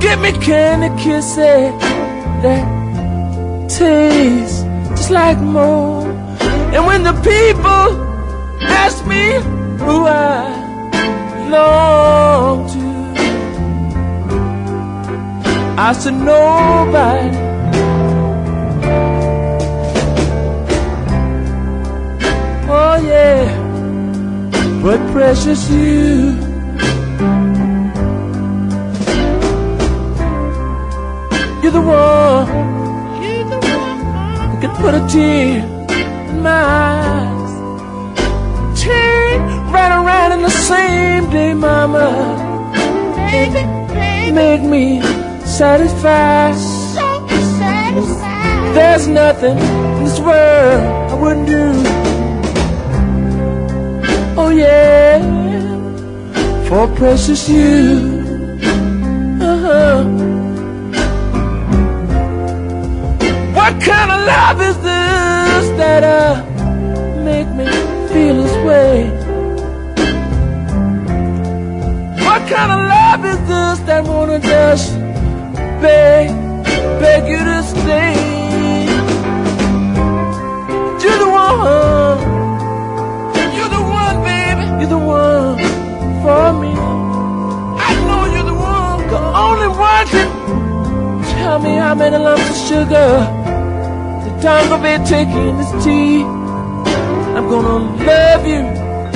Give me candy kisses that taste just like more. And when the people ask me who I belong to, I said nobody. Oh yeah, but precious you. You're the one who can put a tear in my eyes. Tear right around in the same day, mama. Baby, make me satisfied. There's nothing in this world I wouldn't do. Oh yeah, for precious you. What kind of love is this that make me feel this way? What kind of love is this that wanna just beg you to stay? You're the one, baby. You're the one for me. I know you're the one, the only one can tell me how many lumps of sugar I'm gonna be taking this tea. I'm gonna love you,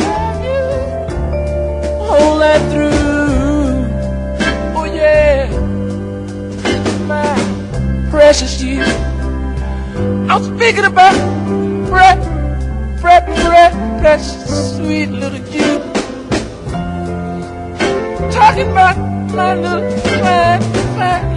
hold that through. Oh yeah, my precious you. I'm speaking about precious sweet little you. Talking about my little fine